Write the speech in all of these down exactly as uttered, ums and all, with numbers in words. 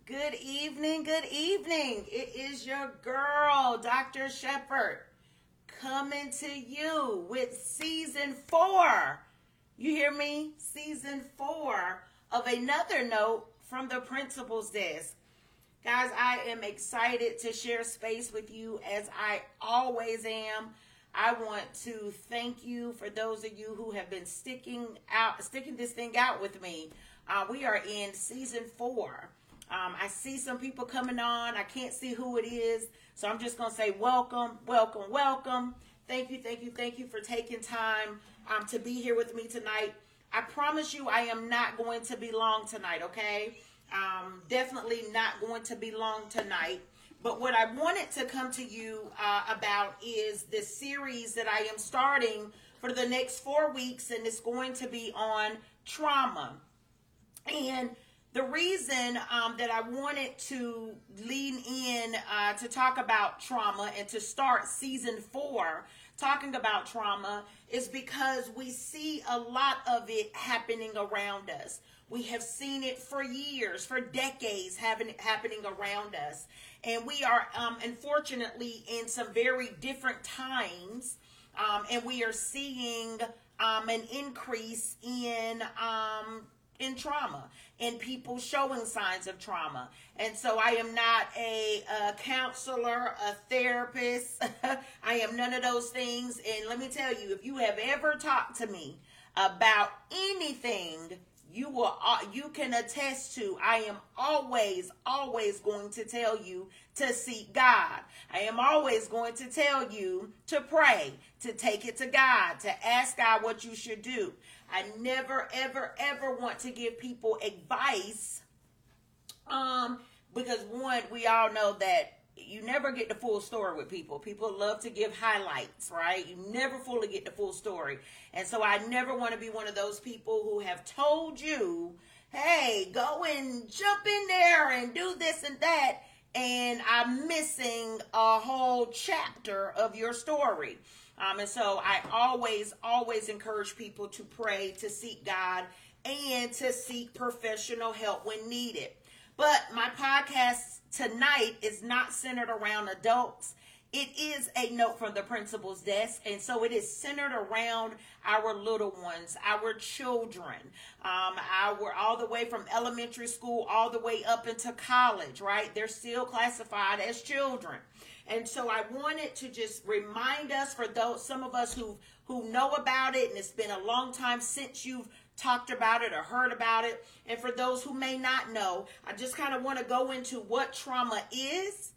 Good evening, good evening. It is your girl, Doctor Shepherd, coming to you with season four. You hear me? Season four of Another Note from the Principal's Desk. Guys, I am excited to share space with you as I always am. I want to thank you for those of you who have been sticking out, sticking this thing out with me. Uh, we are in season four. Um, I see some people coming on. I can't see who it is. So I'm just going to say welcome, welcome, welcome. Thank you, thank you, thank you for taking time um, to be here with me tonight. I promise you I am not going to be long tonight, okay? Um, definitely not going to be long tonight. But what I wanted to come to you uh, about is this series that I am starting for the next four weeks, and it's going to be on trauma. And the reason um, that I wanted to lean in uh, to talk about trauma and to start season four talking about trauma is because we see a lot of it happening around us. We have seen it for years, for decades, having happening around us. And we are, um, unfortunately, in some very different times. Um, and we are seeing um, an increase in um, in trauma and people showing signs of trauma. And so I am not a, a counselor, a therapist. I am none of those things. And let me tell you, if you have ever talked to me about anything, you will, uh, you can attest to, I am always, always going to tell you to seek God. I am always going to tell you to pray, to take it to God, to ask God what you should do. I never, ever, ever want to give people advice, um, because one, we all know that you never get the full story with people. People love to give highlights, right? You never fully get the full story. And so I never want to be one of those people who have told you, hey, go and jump in there and do this and that, and I'm missing a whole chapter of your story. Um, and so I always, always encourage people to pray, to seek God, and to seek professional help when needed. But my podcast tonight is not centered around adults. It is a note from the principal's desk, and so it is centered around our little ones, our children, um, our all the way from elementary school all the way up into college, right? They're still classified as children. And so I wanted to just remind us, for those some of us who who know about it, and it's been a long time since you've talked about it or heard about it, and for those who may not know, I just kind of want to go into what trauma is,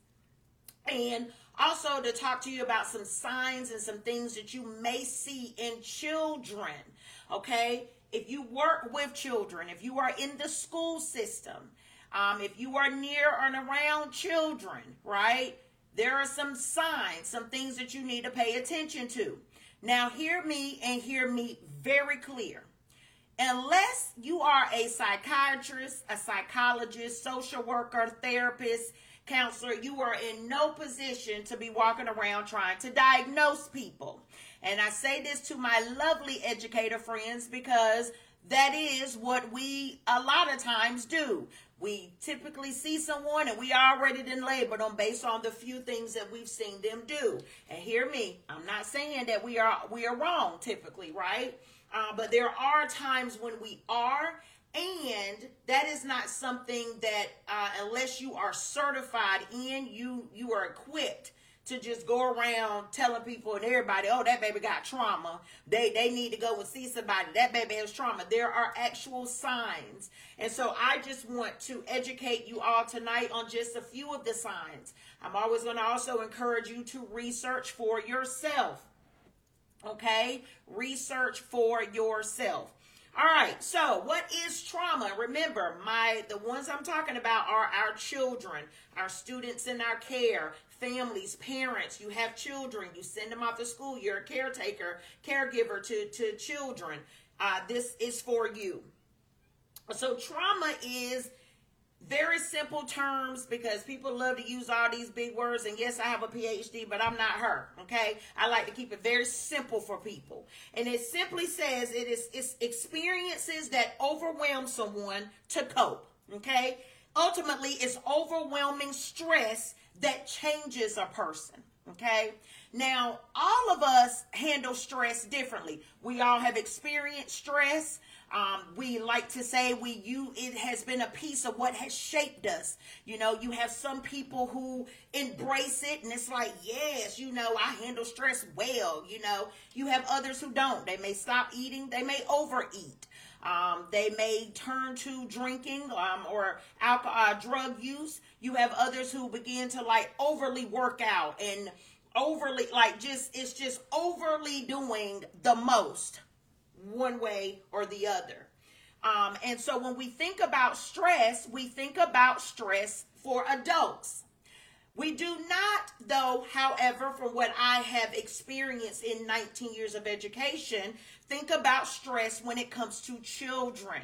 and also to talk to you about some signs and some things that you may see in children, okay? If you work with children, if you are in the school system, um, if you are near and around children, right? There are some signs, some things that you need to pay attention to. Now, hear me and hear me very clear. Unless you are a psychiatrist, a psychologist, social worker, therapist, counselor, you are in no position to be walking around trying to diagnose people. And I say this to my lovely educator friends because that is what we a lot of times do. We typically see someone and we already done labeled them based on the few things that we've seen them do. And hear me, I'm not saying that we are we are wrong typically, right? Uh, but there are times when we are, and that is not something that uh, unless you are certified in, you you are equipped to just go around telling people and everybody, oh, that baby got trauma. They they need to go and see somebody. That baby has trauma. There are actual signs. And so I just want to educate you all tonight on just a few of the signs. I'm always going to also encourage you to research for yourself. Okay? Research for yourself. All right, so what is trauma? Remember, my the ones I'm talking about are our children, our students in our care, families, parents. You have children, you send them off to school, you're a caretaker, caregiver to, to children. Uh, this is for you. So trauma is very simple terms because people love to use all these big words. And yes, I have a P H D, but I'm not her. Okay. I like to keep it very simple for people. And it simply says it is it's experiences that overwhelm someone to cope. Okay. ultimately it's overwhelming stress that changes a person. Okay. Now, all of us handle stress differently. We all have experienced stress. Um, we like to say we you it has been a piece of what has shaped us. You know, you have some people who embrace it and it's like, yes, you know, I handle stress well. You know, you have others who don't. They may stop eating. They may overeat. Um, they may turn to drinking um, or alcohol, uh, drug use. You have others who begin to like overly work out and overly like just it's just overly doing the most one way or the other. Um, and so when we think about stress, we think about stress for adults. We do not, though, however, from what I have experienced in nineteen years of education, think about stress when it comes to children.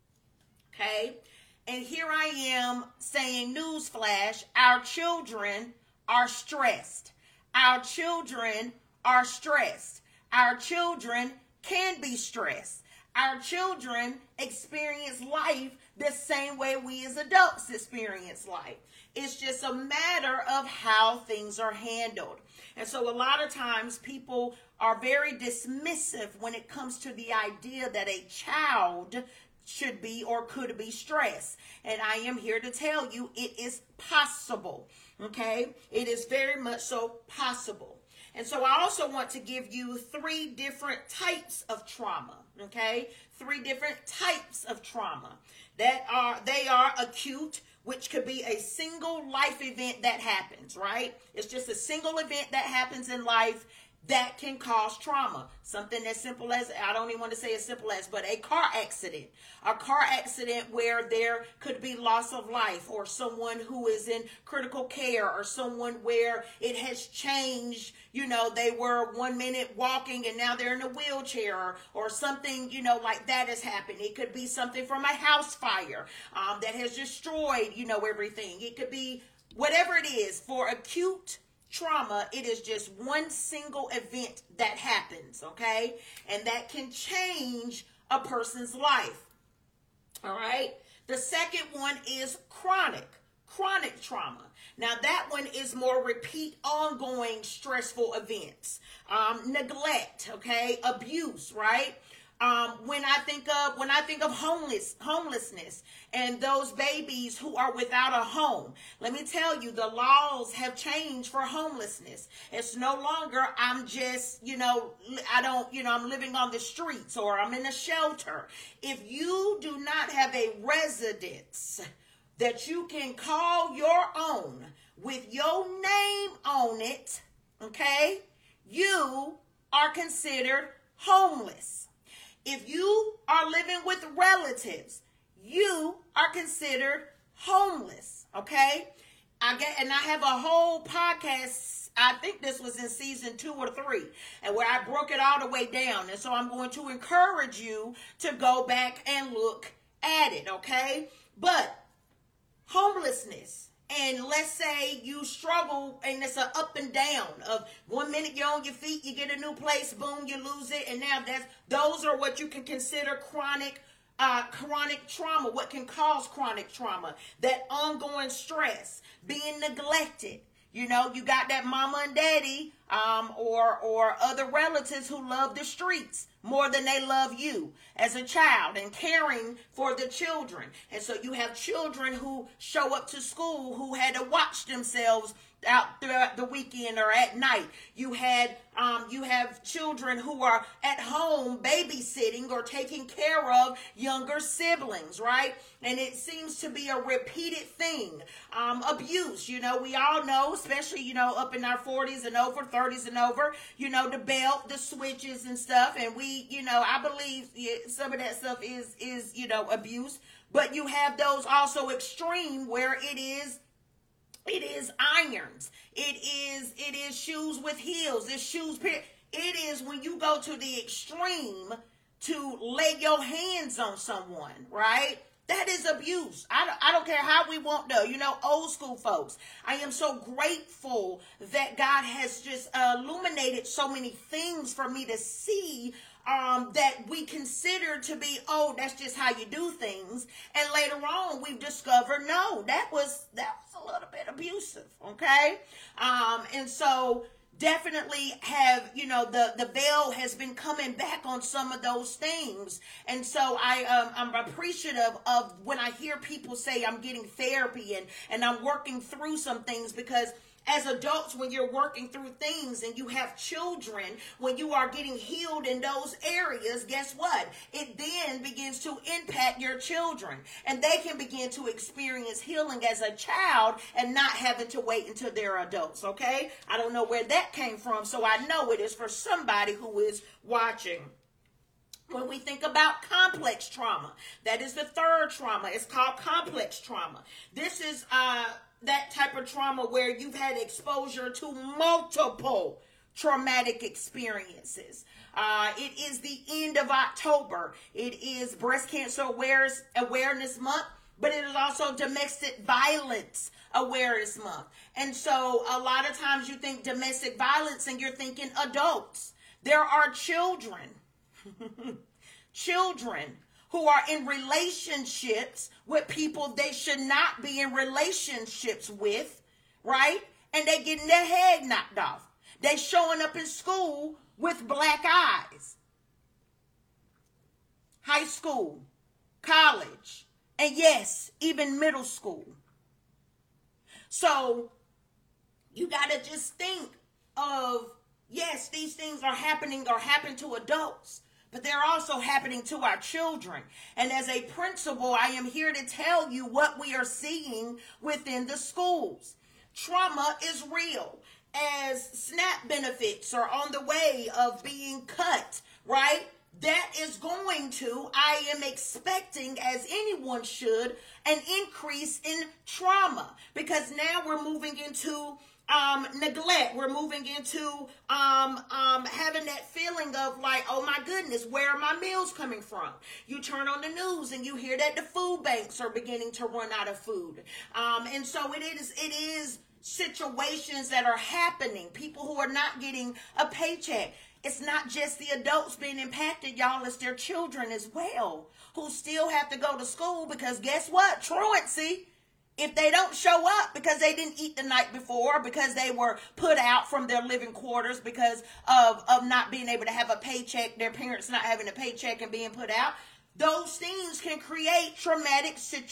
Okay? And here I am saying, newsflash, our children are stressed. Our children are stressed. Our children can be stressed. Our children experience life the same way we as adults experience life. It's just a matter of how things are handled. And so a lot of times people are very dismissive when it comes to the idea that a child should be or could be stressed. And I am here to tell you it is possible. Okay? It is very much so possible. And so I also want to give you three different types of trauma, okay? Three different types of trauma that are, they are acute, which could be a single life event that happens, right? It's just a single event that happens in life that can cause trauma. Something as simple as, I don't even want to say as simple as, but a car accident. A car accident where there could be loss of life, or someone who is in critical care, or someone where it has changed. You know, they were one minute walking and now they're in a wheelchair, or, or something, you know, like that has happened. It could be something from a house fire um, that has destroyed, you know, everything. It could be whatever it is. For acute trauma, it is just one single event that happens, okay? And that can change a person's life, all right? The second one is chronic, chronic trauma. Now, that one is more repeat, ongoing, stressful events. Um, neglect, okay? Abuse, right? Um, when I think of when I think of homeless homelessness and those babies who are without a home, let me tell you, the laws have changed for homelessness. It's no longer I'm just, you know, I don't, you know, I'm living on the streets or I'm in a shelter. If you do not have a residence that you can call your own with your name on it, okay, you are considered homeless. If you are living with relatives, you are considered homeless, okay? I get, and I have a whole podcast, I think this was in season two or three, and where I broke it all the way down. And so I'm going to encourage you to go back and look at it, okay? But homelessness, and let's say you struggle and it's an up and down of one minute you're on your feet, you get a new place, boom, you lose it. And now that's, those are what you can consider chronic, uh, chronic trauma, what can cause chronic trauma, that ongoing stress, being neglected. You know, you got that mama and daddy um, or or other relatives who love the streets more than they love you as a child and caring for the children. And so you have children who show up to school who had to watch themselves out throughout the weekend or at night. You had um, you have children who are at home babysitting or taking care of younger siblings, right? And it seems to be a repeated thing. Um, abuse, you know, we all know, especially, you know, up in our forties and over, thirties and over, you know, the belt, the switches and stuff. And we, you know, I believe some of that stuff is, is, you know, abuse. But you have those also extreme where it is It is irons. It is it is shoes with heels. It's shoes. It is when you go to the extreme to lay your hands on someone, right? That is abuse. I don't, I don't care how we want to. You know, old school folks. I am so grateful that God has just uh, illuminated so many things for me to see um, that we consider to be, oh, that's just how you do things. And later on, we've discovered, no, that was, that was a little bit abusive, okay? Um, and so definitely have, you know, the, the veil has been coming back on some of those things. And so I, um, I'm appreciative of when I hear people say I'm getting therapy and, and I'm working through some things, because as adults, when you're working through things and you have children, when you are getting healed in those areas, guess what? It then begins to impact your children, and they can begin to experience healing as a child and not having to wait until they're adults, okay? I don't know where that came from, so I know it is for somebody who is watching. When we think about complex trauma, that is the third trauma. It's called complex trauma. This is uh, that type of trauma where you've had exposure to multiple traumatic experiences. Uh, it is the end of October. It is Breast Cancer Awareness, Awareness Month, but it is also Domestic Violence Awareness Month. And so a lot of times you think domestic violence and you're thinking adults. There are children. Children who are in relationships with people they should not be in relationships with, right? And they getting their head knocked off. They showing up in school with black eyes. High school, college, and yes, even middle school. So you got to just think of, yes, these things are happening or happen to adults, but they're also happening to our children. And as a principal, I am here to tell you what we are seeing within the schools. Trauma is real, as SNAP benefits are on the way of being cut, right? That is going to, I am expecting, as anyone should, an increase in trauma, because now we're moving into Um, neglect. We're moving into um, um, having that feeling of like, oh my goodness, where are my meals coming from? You turn on the news and you hear that the food banks are beginning to run out of food. Um, and so it is, it is situations that are happening. People who are not getting a paycheck. It's not just the adults being impacted, y'all. It's their children as well, who still have to go to school, because guess what? Truancy. If they don't show up because they didn't eat the night before, because they were put out from their living quarters because of, of not being able to have a paycheck, their parents not having a paycheck and being put out, those things can create traumatic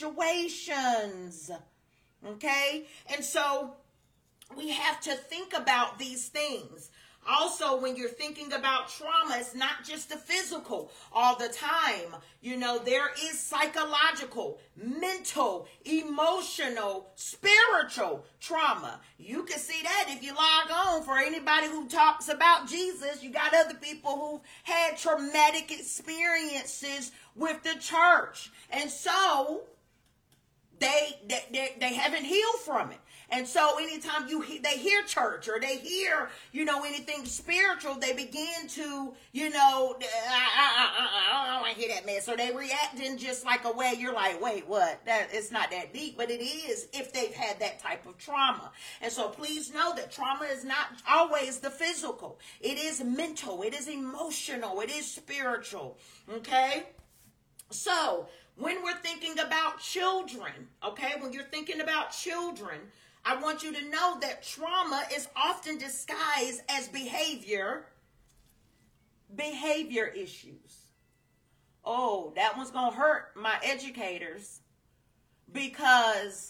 situations. Okay? And so we have to think about these things. Also, when you're thinking about trauma, it's not just the physical all the time. You know, there is psychological, mental, emotional, spiritual trauma. You can see that if you log on. For anybody who talks about Jesus, you got other people who had traumatic experiences with the church. And so they, they, they, they haven't healed from it. And so anytime you they hear church or they hear, you know, anything spiritual, they begin to, you know, I, I, I, I don't want to hear that mess. So they react in just like a way you're like, wait, what? That it's not that deep, but it is if they've had that type of trauma. And so please know that trauma is not always the physical. It is mental. It is emotional. It is spiritual. Okay? So when we're thinking about children, okay, when you're thinking about children, I want you to know that trauma is often disguised as behavior, behavior issues. Oh, that one's going to hurt my educators, because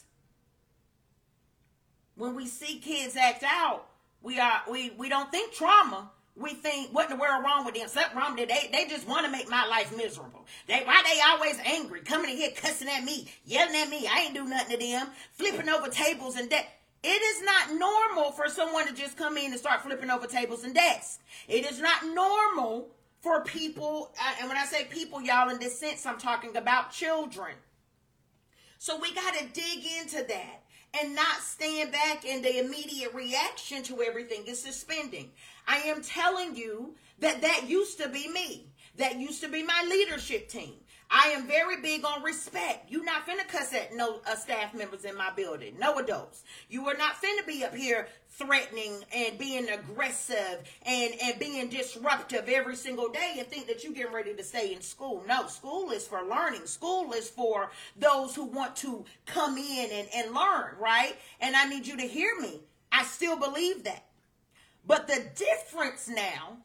when we see kids act out, we are we, we don't think trauma. We think, what in the world wrong with them? Something wrong with them. They, they just want to make my life miserable. They, why they always angry, coming in here cussing at me, yelling at me? I ain't do nothing to them, flipping over tables and desks. It is not normal for someone to just come in and start flipping over tables and desks. It is not normal for people, uh, and when I say people, y'all, in this sense, I'm talking about children. So we got to dig into that and not stand back in the immediate reaction to everything is suspending. I am telling you that that used to be me. That used to be my leadership team. I am very big on respect. You not finna cuss at no uh, staff members in my building. No adults. You are not finna be up here threatening and being aggressive and, and being disruptive every single day and think that you're getting ready to stay in school. No, school is for learning. School is for those who want to come in and, and learn, right? And I need you to hear me. I still believe that. But the difference now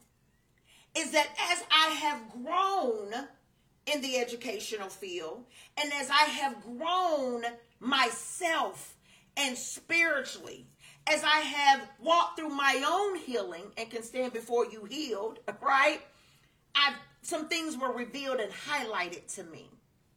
is that as I have grown in the educational field, and as I have grown myself and spiritually, as I have walked through my own healing and can stand before you healed, right? I've, some things were revealed and highlighted to me.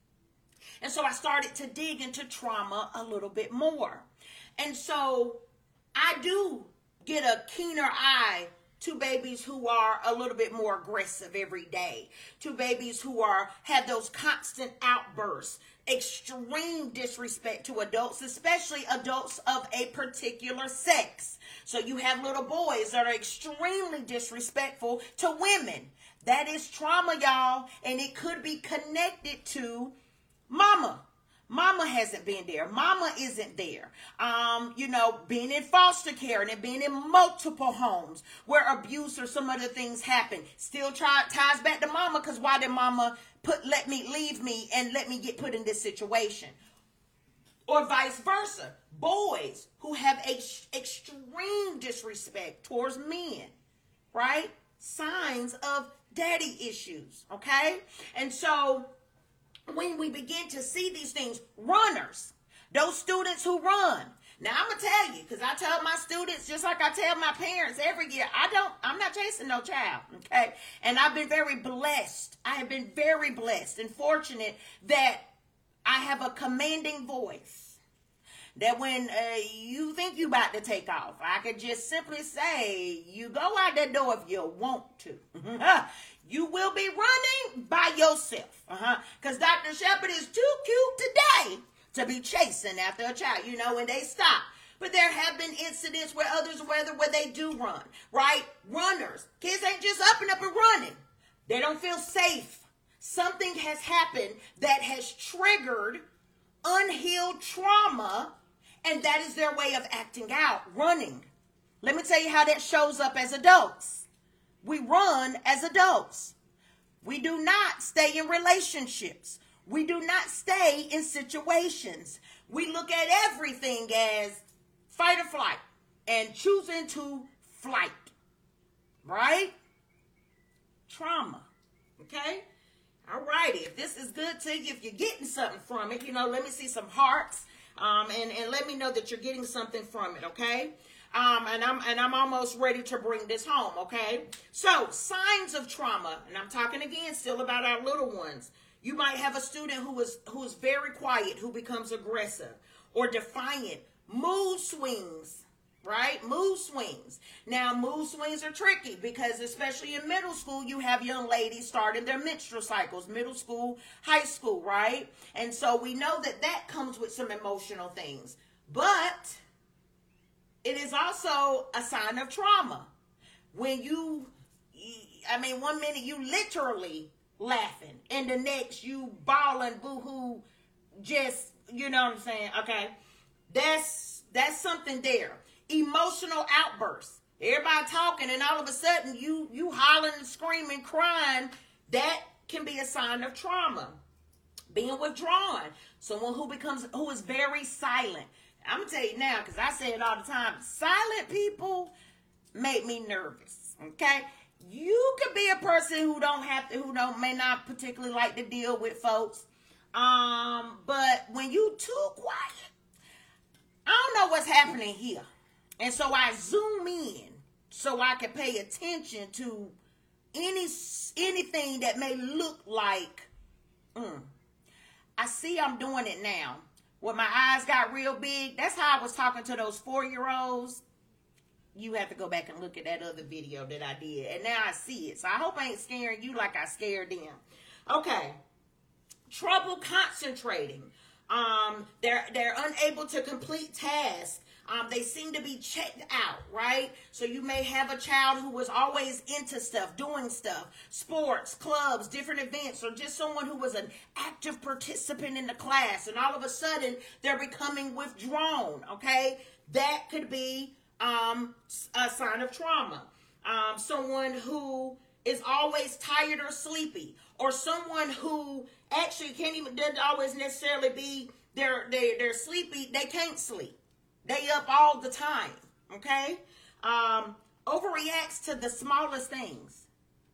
And so I started to dig into trauma a little bit more. And so I do get a keener eye to babies who are a little bit more aggressive every day, to babies who are have those constant outbursts, extreme disrespect to adults, especially adults of a particular sex. So you have little boys that are extremely disrespectful to women. That is trauma, y'all, and it could be connected to mama. Mama hasn't been there. Mama isn't there. Um, you know, being in foster care and being in multiple homes where abuse or some other things happen. Still try, ties back to mama, because why did mama put let me leave me and let me get put in this situation? Or vice versa. Boys who have ex- extreme disrespect towards men, right? Signs of daddy issues, okay? And so when we begin to see these things, runners, those students who run. Now, I'm going to tell you, because I tell my students, just like I tell my parents every year, I don't, I'm not chasing no child, okay? And I've been very blessed. I have been very blessed and fortunate that I have a commanding voice. That when uh, you think you about to take off, I could just simply say, you go out that door if you want to. You will be running by yourself. Uh-huh. Because Doctor Shepherd is too cute today to be chasing after a child, you know, when they stop. But there have been incidents where others, whether where they do run, right? Runners. Kids ain't just up and up and running. They don't feel safe. Something has happened that has triggered unhealed trauma, and that is their way of acting out, running. Let me tell you how that shows up as adults. We run as adults. We do not stay in relationships. We do not stay in situations. We look at everything as fight or flight and choosing to flight, right? Trauma, okay? All righty. If this is good to you, if you're getting something from it, you know, let me see some hearts. Um, and, and let me know that you're getting something from it, okay? Um, and I'm and I'm almost ready to bring this home, okay? So, signs of trauma, and I'm talking again still about our little ones. You might have a student who is who is very quiet, who becomes aggressive or defiant. Mood swings, right? Mood swings. Now, mood swings are tricky because especially in middle school, you have young ladies starting their menstrual cycles, middle school, high school, right? And so we know that that comes with some emotional things. But it is also a sign of trauma. When you, I mean, one minute you literally laughing and the next you bawling, boo-hoo, just, you know what I'm saying? Okay. That's, that's something there. Emotional outbursts. Everybody talking and all of a sudden you, you hollering, screaming, crying. That can be a sign of trauma. Being withdrawn. Someone who becomes, who is very silent. I'm going to tell you now, because I say it all the time, silent people make me nervous, okay? You could be a person who don't have to, who don't, may not particularly like to deal with folks, um, but when you too quiet, I don't know what's happening here. And so I zoom in so I can pay attention to any anything that may look like, mm, I see I'm doing it now. When my eyes got real big, that's how I was talking to those four-year-olds. You have to go back and look at that other video that I did. And now I see it. So I hope I ain't scaring you like I scared them. Okay. Trouble concentrating. Um, they're, they're unable to complete tasks. Um, they seem to be checked out, right? So you may have a child who was always into stuff, doing stuff, sports, clubs, different events, or just someone who was an active participant in the class, and all of a sudden they're becoming withdrawn, okay? That could be um, a sign of trauma. Um, someone who is always tired or sleepy, or someone who actually can't even, doesn't always necessarily be, they're, they, they're sleepy, they can't sleep. They up all the time, okay? Um, overreacts to the smallest things.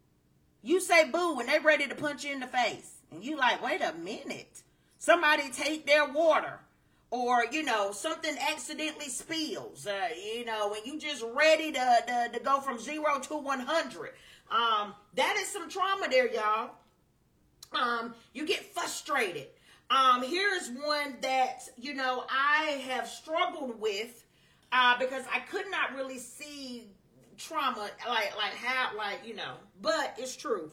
You say boo and they're ready to punch you in the face. And you like, wait a minute. Somebody take their water. Or, you know, something accidentally spills. Uh, you know, and you just ready to, to, to go from zero to one hundred. Um, that is some trauma there, y'all. Um, you get frustrated. Um, here's one that, you know, I have struggled with uh, because I could not really see trauma, like, like how, like, you know, but it's true.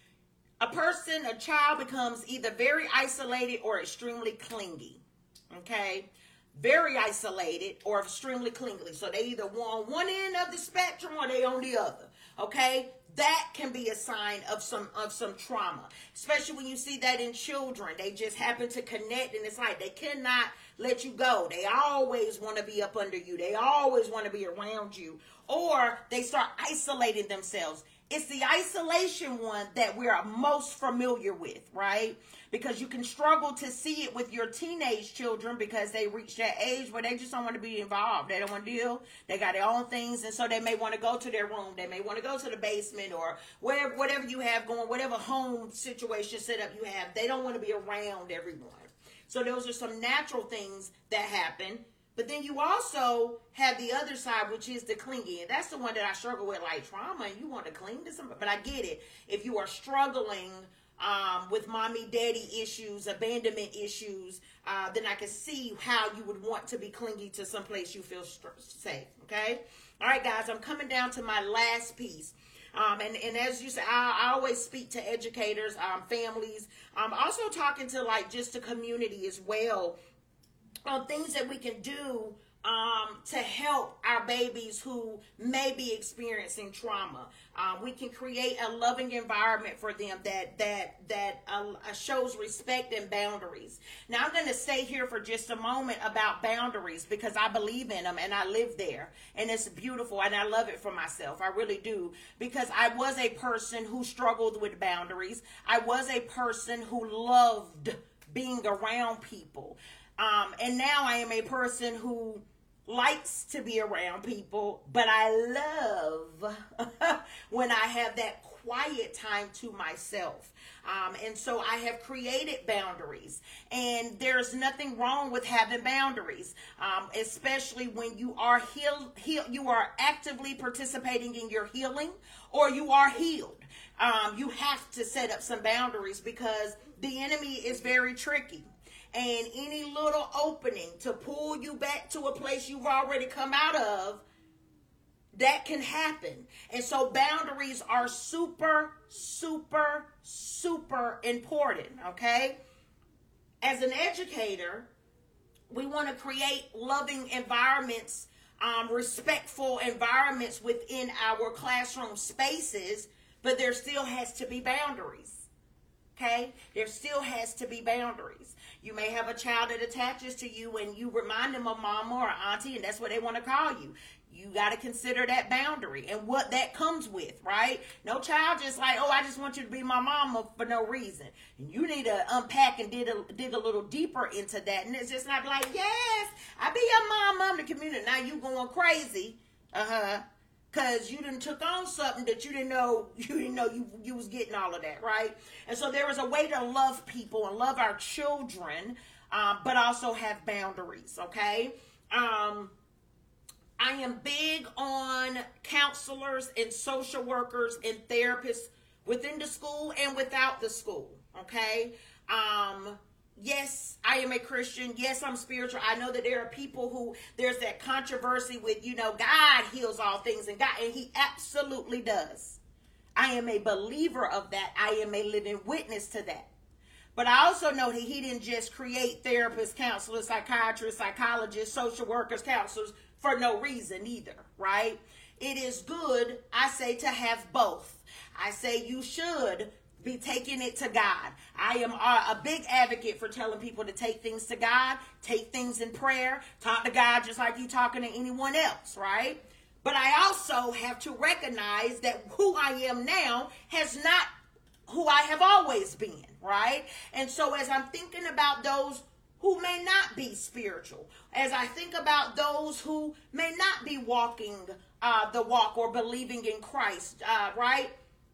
A person, a child becomes either very isolated or extremely clingy, okay? Very isolated or extremely clingy. So they either on one end of the spectrum or they on the other, okay? That can be a sign of some of some trauma, especially when you see that in children. They just happen to connect, and it's like they cannot let you go. They always want to be up under you. They always want to be around you, or they start isolating themselves. It's the isolation one that we're most familiar with, right? Because you can struggle to see it with your teenage children because they reach that age where they just don't want to be involved. They don't want to deal. They got their own things, and so they may want to go to their room. They may want to go to the basement or wherever, whatever you have going, whatever home situation setup you have. They don't want to be around everyone. So those are some natural things that happen. But then you also have the other side, which is the clingy. And that's the one that I struggle with, like trauma. And you want to cling to somebody. But I get it. If you are struggling um, with mommy, daddy issues, abandonment issues, uh, then I can see how you would want to be clingy to someplace you feel st- safe. Okay? All right, guys. I'm coming down to my last piece. Um, and, and as you say, I, I always speak to educators, um, families. I'm also talking to like just the community as well. On things that we can do um, to help our babies who may be experiencing trauma. Uh, we can create a loving environment for them that that that uh, shows respect and boundaries. Now, I'm going to stay here for just a moment about boundaries because I believe in them and I live there. And it's beautiful and I love it for myself. I really do. Because I was a person who struggled with boundaries. I was a person who loved being around people. Um, and now I am a person who likes to be around people, but I love when I have that quiet time to myself. Um, and so I have created boundaries, and there's nothing wrong with having boundaries, um, especially when you are heal, heal, you are actively participating in your healing or you are healed. Um, you have to set up some boundaries because the enemy is very tricky. And any little opening to pull you back to a place you've already come out of, that can happen. And so boundaries are super, super, super important, okay? As an educator, we want to create loving environments, um, respectful environments within our classroom spaces, but there still has to be boundaries. Okay? There still has to be boundaries. You may have a child that attaches to you and you remind them of mama or auntie, and that's what they want to call you. You got to consider that boundary and what that comes with, right? No child just like, oh, I just want you to be my mama for no reason. And you need to unpack and dig a, dig a little deeper into that. And it's just not like, yes, I be your mama in the community. Now you going crazy. Uh-huh. Because you done took on something that you didn't know you didn't know you, you was getting all of that, right? And so there is a way to love people and love our children, um, but also have boundaries, okay? Um, I am big on counselors and social workers and therapists within the school and without the school, okay? Um, yes, I am a Christian. Yes, I'm spiritual. I know that there are people who, there's that controversy with, you know, God heals all things, and God, and he absolutely does. I am a believer of that. I am a living witness to that. But I also know that he didn't just create therapists, counselors, psychiatrists, psychologists, social workers, counselors for no reason either, right? It is good, I say, to have both. I say you should be taking it to God. I am a big advocate for telling people to take things to God, take things in prayer, talk to God just like you talking to anyone else, right? But I also have to recognize that who I am now has not who I have always been, right? And so as I'm thinking about those who may not be spiritual, as I think about those who may not be walking uh, the walk or believing in Christ, uh, right?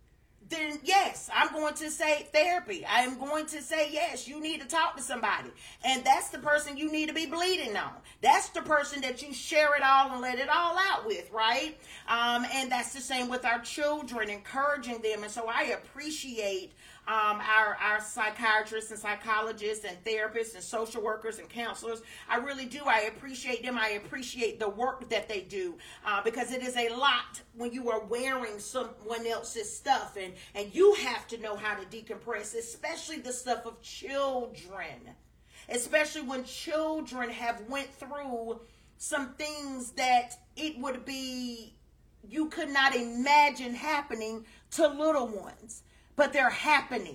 Then yes, I'm going to say therapy. I am going to say, yes, you need to talk to somebody. And that's the person you need to be bleeding on. That's the person that you share it all and let it all out with, right? Um, and that's the same with our children, encouraging them. And so I appreciate um, our, our psychiatrists and psychologists and therapists and social workers and counselors. I really do. I appreciate them. I appreciate the work that they do uh, because it is a lot when you are wearing someone else's stuff, and, and you have to know how to decompress, especially the stuff of children, especially when children have went through some things that it would be, you could not imagine happening to little ones. But they're happening.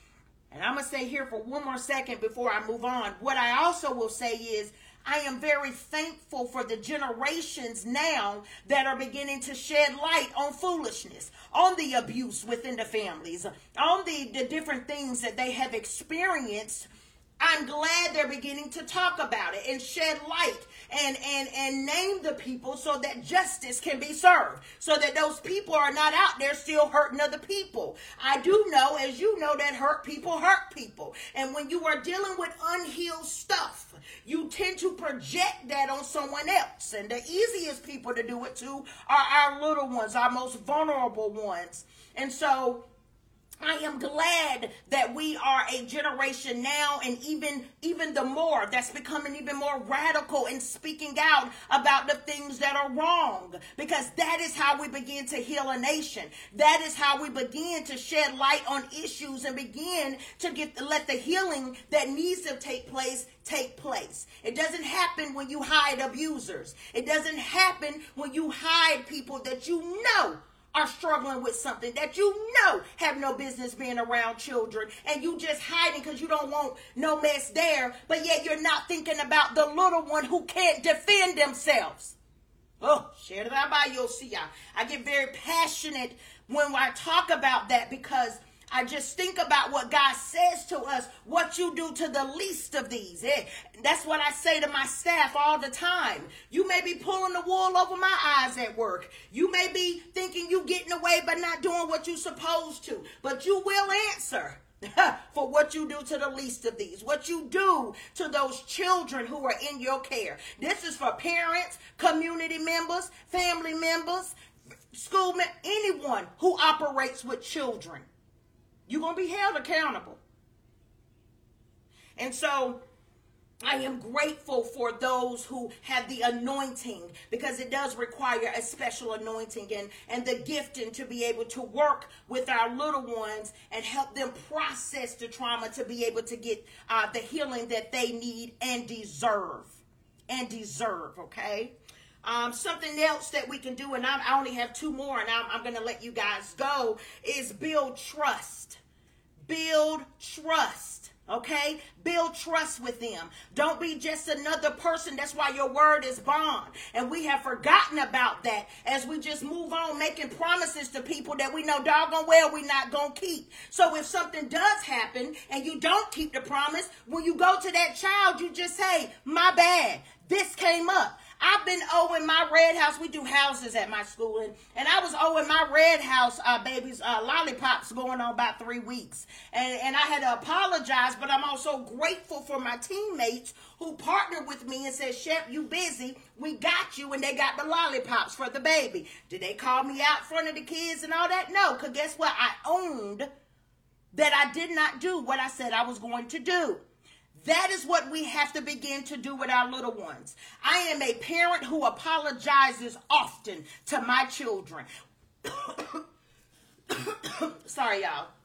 And I'm going to stay here for one more second before I move on. What I also will say is I am very thankful for the generations now that are beginning to shed light on foolishness, on the abuse within the families, on the, the different things that they have experienced. I'm glad they're beginning to talk about it and shed light and, and, and name the people so that justice can be served, so that those people are not out there still hurting other people. I do know, as you know, that hurt people hurt people. And when you are dealing with unhealed stuff, you tend to project that on someone else. And the easiest people to do it to are our little ones, our most vulnerable ones. And so I am glad that we are a generation now, and even, even the more that's becoming even more radical in speaking out about the things that are wrong, because that is how we begin to heal a nation. That is how we begin to shed light on issues and begin to get let the healing that needs to take place take place. It doesn't happen when you hide abusers. It doesn't happen when you hide people that you know are struggling with something, that you know have no business being around children, and you just hiding because you don't want no mess there, but yet you're not thinking about the little one who can't defend themselves. Oh, share that by your see. I get very passionate when I talk about that, because I just think about what God says to us, what you do to the least of these. Eh? That's what I say to my staff all the time. You may be pulling the wool over my eyes at work. You may be thinking you getting away by not doing what you're supposed to, but you will answer for what you do to the least of these, what you do to those children who are in your care. This is for parents, community members, family members, school members, anyone who operates with children. You're going to be held accountable. And so I am grateful for those who have the anointing, because it does require a special anointing and, and the gifting to be able to work with our little ones and help them process the trauma to be able to get uh, the healing that they need and deserve. And deserve, okay? Um, something else that we can do, and I, I only have two more, and I'm, I'm going to let you guys go, is build trust. Build trust, okay? Build trust with them. Don't be just another person. That's why your word is bond. And we have forgotten about that as we just move on making promises to people that we know doggone well we're not going to keep. So if something does happen and you don't keep the promise, when you go to that child, you just say, my bad. This came up. I've been owing my Red House. We do houses at my school. And, and I was owing my Red House uh, babies uh, lollipops going on about three weeks. And, and I had to apologize, but I'm also grateful for my teammates who partnered with me and said, Shep, you busy. We got you. And they got the lollipops for the baby. Did they call me out in front of the kids and all that? No, because guess what? I owned that I did not do what I said I was going to do. That is what we have to begin to do with our little ones. I am a parent who apologizes often to my children. Sorry, y'all.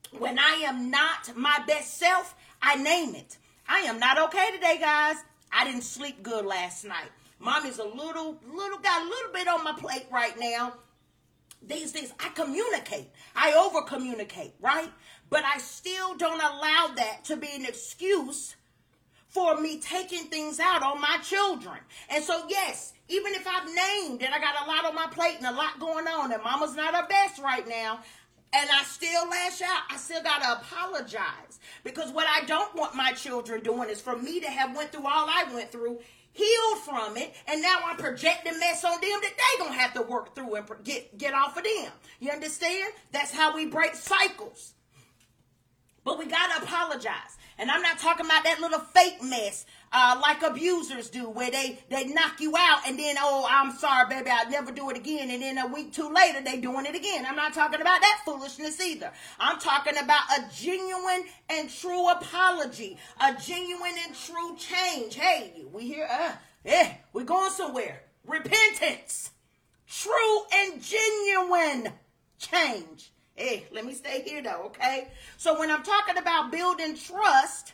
When I am not my best self, I name it. I am not okay today, guys. I didn't sleep good last night. Mommy's a little, little, got a little bit on my plate right now. These things, I communicate. I over communicate, right? But I still don't allow that to be an excuse for me taking things out on my children. And so, yes, even if I've named that I got a lot on my plate and a lot going on and mama's not her best right now, and I still lash out, I still got to apologize. Because what I don't want my children doing is for me to have went through all I went through, healed from it, and now I'm projecting mess on them that they going to have to work through and get, get off of them. You understand? That's how we break cycles. But we got to apologize. And I'm not talking about that little fake mess uh, like abusers do, where they, they knock you out and then, oh, I'm sorry, baby, I'll never do it again. And then a week, two later, they doing it again. I'm not talking about that foolishness either. I'm talking about a genuine and true apology, a genuine and true change. Hey, we here, uh, yeah, we're going somewhere. Repentance, true and genuine change. Hey, let me stay here though, okay? So when I'm talking about building trust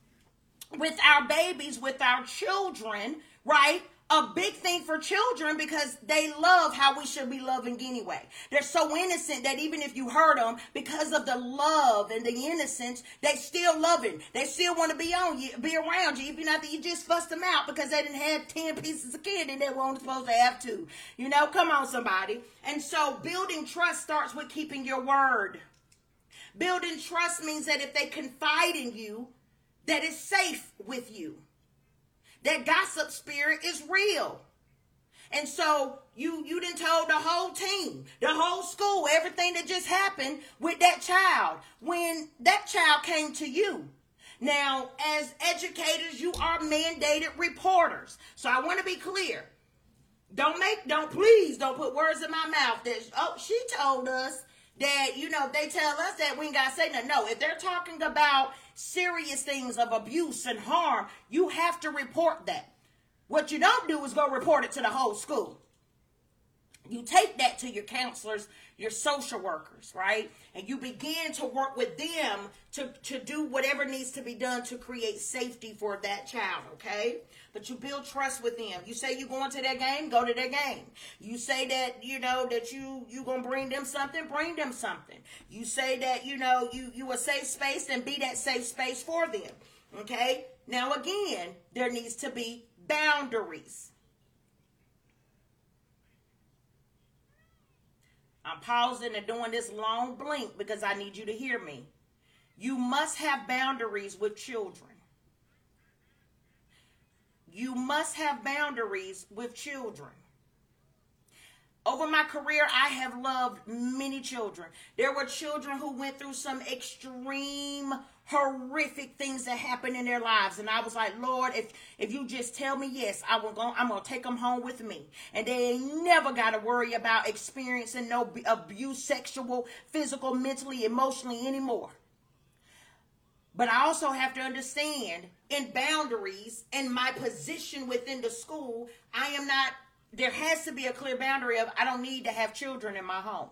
with our babies, with our children, right? A big thing for children because they love how we should be loving anyway. They're so innocent that even if you hurt them, because of the love and the innocence, they still love it. They still want to be on you, be around you, even after you just fussed them out because they didn't have ten pieces of candy and they weren't supposed to have two. You know, come on, somebody. And so building trust starts with keeping your word. Building trust means that if they confide in you, that it's safe with you. That gossip spirit is real. And so you, you done told the whole team, the whole school, everything that just happened with that child when that child came to you. Now, as educators, you are mandated reporters. So I want to be clear. Don't make, don't, please don't put words in my mouth that, oh, she told us that, you know, they tell us that we ain't got to say nothing. No, if they're talking about serious things of abuse and harm, you have to report that. What you don't do is go report it to the whole school. You take that to your counselors, your social workers, right? And you begin to work with them to, to do whatever needs to be done to create safety for that child, okay? But you build trust with them. You say you're going to their game, go to their game. You say that, you know, that you, you going to bring them something, bring them something. You say that, you know, you, you a safe space, and be that safe space for them, okay? Now, again, there needs to be boundaries. I'm pausing and doing this long blink because I need you to hear me. You must have boundaries with children. You must have boundaries with children. Over my career, I have loved many children. There were children who went through some extreme, horrific things that happened in their lives. And I was like, Lord, if, if you just tell me yes, I will go, I'm going to take them home with me. And they ain't never got to worry about experiencing no abuse, sexual, physical, mentally, emotionally anymore. But I also have to understand in boundaries and my position within the school, I am not, there has to be a clear boundary of I don't need to have children in my home.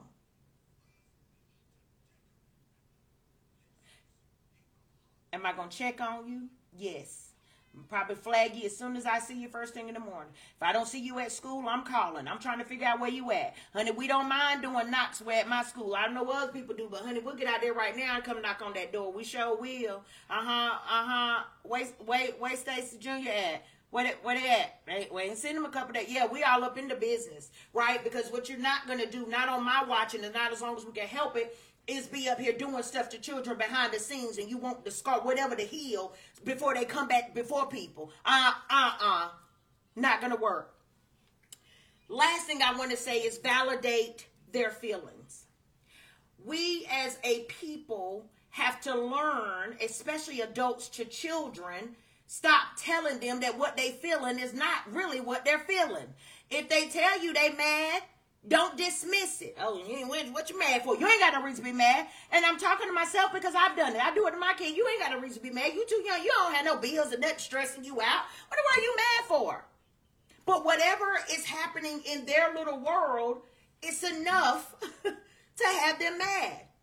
Am I going to check on you? Yes. I'll probably flag you as soon as I see you first thing in the morning. If I don't see you at school, I'm calling. I'm trying to figure out where you at. Honey, we don't mind doing knocks where at my school. I don't know what other people do, but honey, we'll get out there right now and come knock on that door. We sure will. Uh-huh, uh-huh. Wait, wait, wait, Stacy Junior at? Where they, where they at? Wait, wait, and send them a couple days. Yeah, we all up in the business, right? Because what you're not going to do, not on my watching and not as long as we can help it, is be up here doing stuff to children behind the scenes, and you want the scar, whatever to heal before they come back before people. Uh, uh, uh. Not going to work. Last thing I want to say is validate their feelings. We as a people have to learn, especially adults to children, stop telling them that what they feeling is not really what they're feeling. If they tell you they mad, don't dismiss it. Oh, you ain't, what you mad for? You ain't got no reason to be mad. And I'm talking to myself because I've done it. I do it to my kid. You ain't got no reason to be mad. You too young. You don't have no bills and nothing stressing you out. What are you mad for? But whatever is happening in their little world, it's enough to have them mad.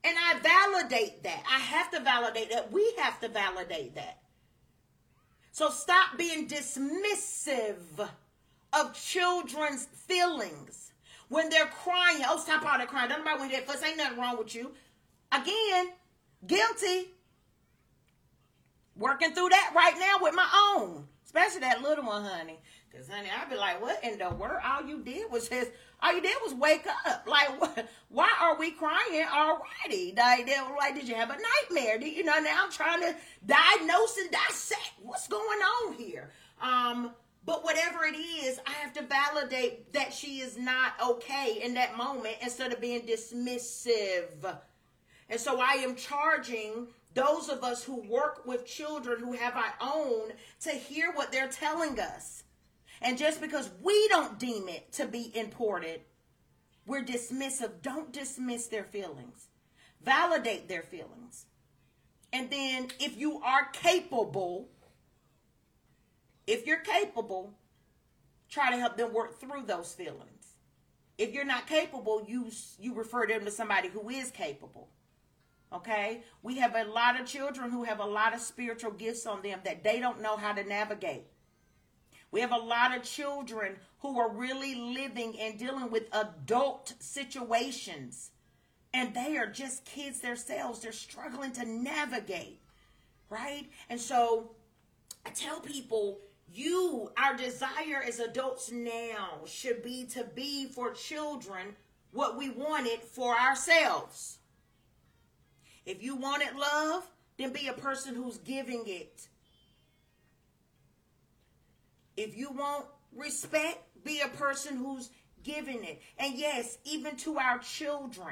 And I validate that. I have to validate that. We have to validate that. So stop being dismissive of children's feelings. When they're crying, oh, stop all that crying. Don't nobody want that fuss. Ain't nothing wrong with you. Again, guilty. Working through that right now with my own. Especially that little one, honey. Because, honey, I'd be like, what in the world? All you did was just, all you did was wake up. Like, what? Why are we crying already? Like, they were like, did you have a nightmare? Did, you know, now I'm trying to diagnose and dissect what's going on here. Um, but whatever it is, I have to validate that she is not okay in that moment instead of being dismissive. And so I am charging those of us who work with children who have our own to hear what they're telling us. And just because we don't deem it to be important, we're dismissive. Don't dismiss their feelings. Validate their feelings. And then if you are capable, if you're capable, try to help them work through those feelings. If you're not capable, you, you refer them to somebody who is capable. Okay? We have a lot of children who have a lot of spiritual gifts on them that they don't know how to navigate. We have a lot of children who are really living and dealing with adult situations. And they are just kids themselves. They're struggling to navigate. Right? And so I tell people, you, our desire as adults now should be to be for children what we wanted for ourselves. If you wanted love, then be a person who's giving it. If you want respect, be a person who's giving it. And yes, even to our children.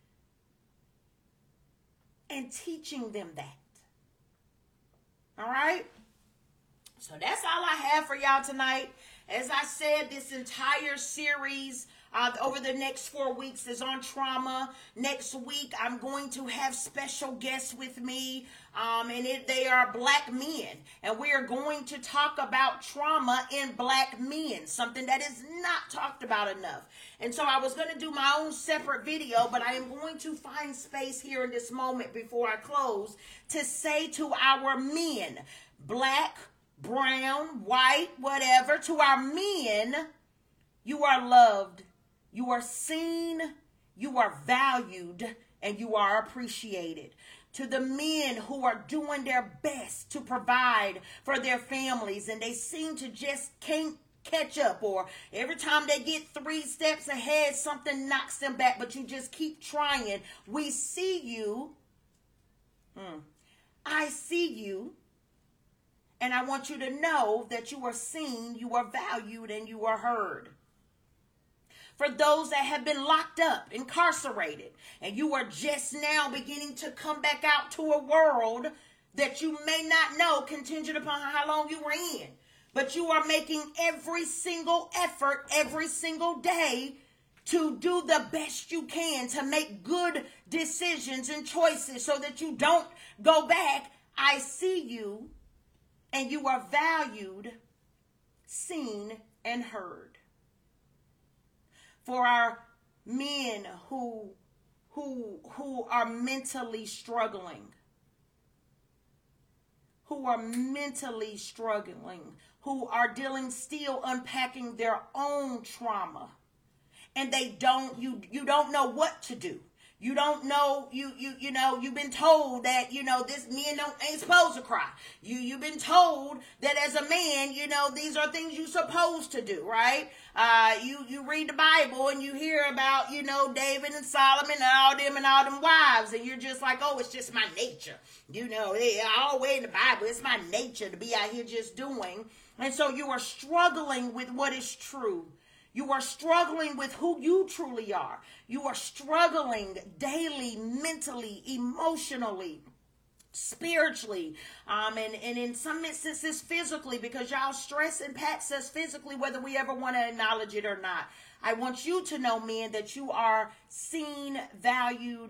And teaching them that. All right? So that's all I have for y'all tonight. As I said, this entire series uh, over the next four weeks is on trauma. Next week, I'm going to have special guests with me, um, and it, they are black men. And we are going to talk about trauma in black men, something that is not talked about enough. And so I was going to do my own separate video, but I am going to find space here in this moment before I close to say to our men, black, brown, white, whatever, to our men, you are loved, you are seen, you are valued, and you are appreciated. To the men who are doing their best to provide for their families and they seem to just can't catch up, or every time they get three steps ahead, something knocks them back, but you just keep trying. We see you. Hmm. I see you. And I want you to know that you are seen, you are valued, and you are heard. For those that have been locked up, incarcerated, and you are just now beginning to come back out to a world that you may not know contingent upon how long you were in. But you are making every single effort, every single day to do the best you can to make good decisions and choices so that you don't go back. I see you. And you are valued, seen, and heard. For our men who, who, who are mentally struggling, who are mentally struggling, who are dealing, still unpacking their own trauma, and they don't, you, you don't know what to do. You don't know, you, you, you know, you've been told that, you know, this men don't, ain't supposed to cry. You, you've been told that as a man, you know, these are things you're supposed to do, right? Uh, you, you read the Bible and you hear about, you know, David and Solomon and all them and all them wives. And you're just like, oh, it's just my nature. You know, they are all way in the Bible. It's my nature to be out here just doing. And so you are struggling with what is true. You are struggling with who you truly are. You are struggling daily, mentally, emotionally, spiritually, um, and, and in some instances physically, because y'all stress impacts us physically, whether we ever want to acknowledge it or not. I want you to know, men, that you are seen, valued,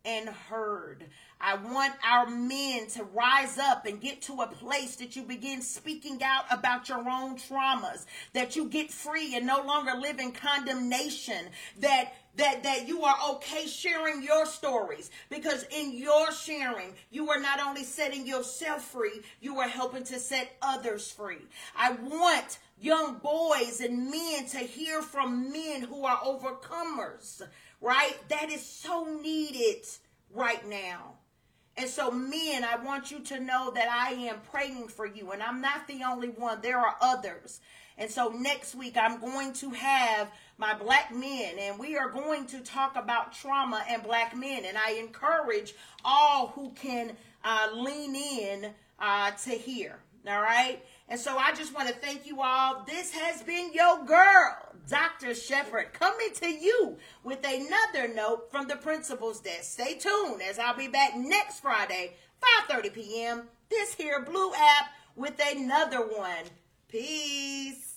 and heard. I want our men to rise up and get to a place that you begin speaking out about your own traumas, that you get free and no longer live in condemnation, that that that you are okay sharing your stories, because in your sharing, you are not only setting yourself free, you are helping to set others free. I want young boys and men to hear from men who are overcomers, right? That is so needed right now. And so, men, I want you to know that I am praying for you, and I'm not the only one. There are others. And so next week, I'm going to have my black men, and we are going to talk about trauma and black men. And I encourage all who can uh, lean in uh, to hear. All right. And so I just want to thank you all. This has been your girl, Doctor Shepherd, coming to you with another note from the principal's desk. Stay tuned as I'll be back next Friday, five thirty p.m. This here Blue app with another one. Peace.